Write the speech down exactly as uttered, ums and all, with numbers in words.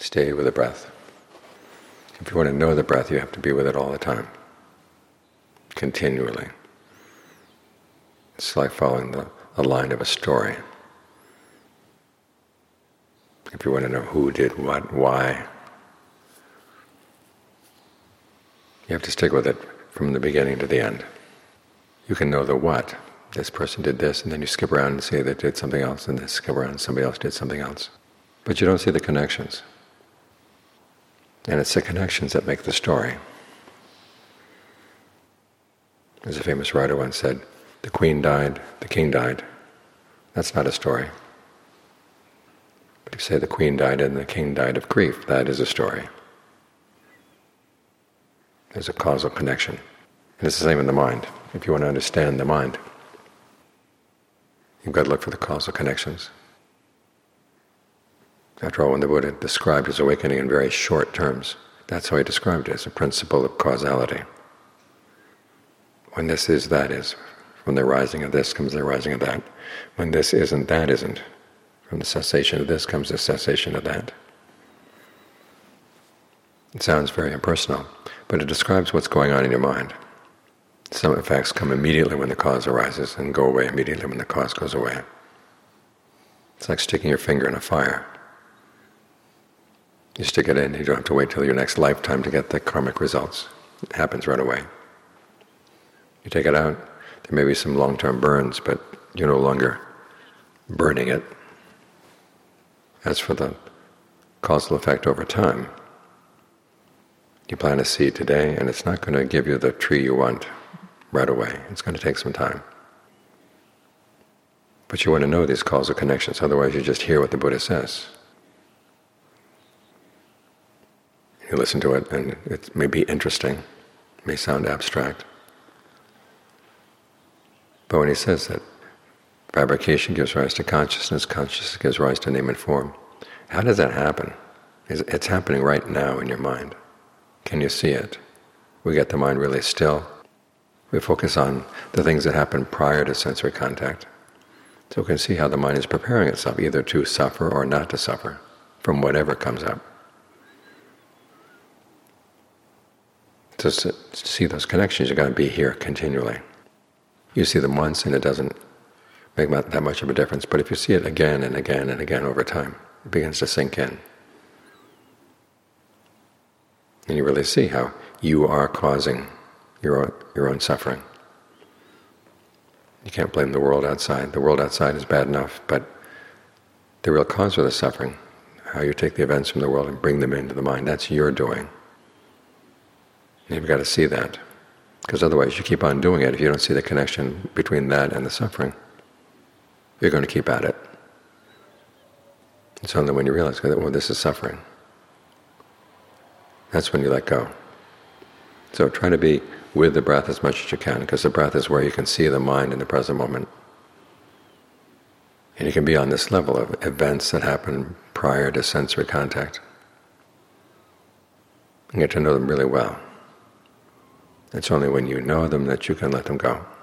Stay with the breath. If you want to know the breath, you have to be with it all the time, continually. It's like following the, the line of a story. If you want to know who did what, why, you have to stick with it from the beginning to the end. You can know the what. This person did this, and then you skip around and see they did something else, and then skip around and somebody else did something else. But you don't see the connections. And it's the connections that make the story. As a famous writer once said, the queen died, the king died. That's not a story. But if you say the queen died and the king died of grief, that is a story. There's a causal connection. And it's the same in the mind. If you want to understand the mind, you've got to look for the causal connections. After all, when the Buddha described his awakening in very short terms, that's how he described it, as a principle of causality. When this is, that is. From the rising of this comes the rising of that. When this isn't, that isn't. From the cessation of this comes the cessation of that. It sounds very impersonal, but it describes what's going on in your mind. Some effects come immediately when the cause arises and go away immediately when the cause goes away. It's like sticking your finger in a fire. You stick it in, you don't have to wait till your next lifetime to get the karmic results. It happens right away. You take it out, there may be some long-term burns, but you're no longer burning it. As for the causal effect over time, you plant a seed today, and it's not going to give you the tree you want right away. It's going to take some time. But you want to know these causal connections, otherwise you just hear what the Buddha says. You listen to it, and it may be interesting, it may sound abstract. But when he says that fabrication gives rise to consciousness, consciousness gives rise to name and form, how does that happen? It's happening right now in your mind. Can you see it? We get the mind really still. We focus on the things that happen prior to sensory contact. So we can see how the mind is preparing itself either to suffer or not to suffer from whatever comes up. To see those connections, you've got to be here continually. You see them once and it doesn't make that much of a difference, but if you see it again and again and again over time, it begins to sink in. And you really see how you are causing your own, your own suffering. You can't blame the world outside. The world outside is bad enough, but the real cause of the suffering, how you take the events from the world and bring them into the mind, that's your doing. And you've got to see that, because otherwise you keep on doing it. If you don't see the connection between that and the suffering, you're going to keep at it. It's only when you realize, well, this is suffering, that's when you let go. So try to be with the breath as much as you can, because the breath is where you can see the mind in the present moment. And you can be on this level of events that happen prior to sensory contact and get to know them really well. It's only when you know them that you can let them go.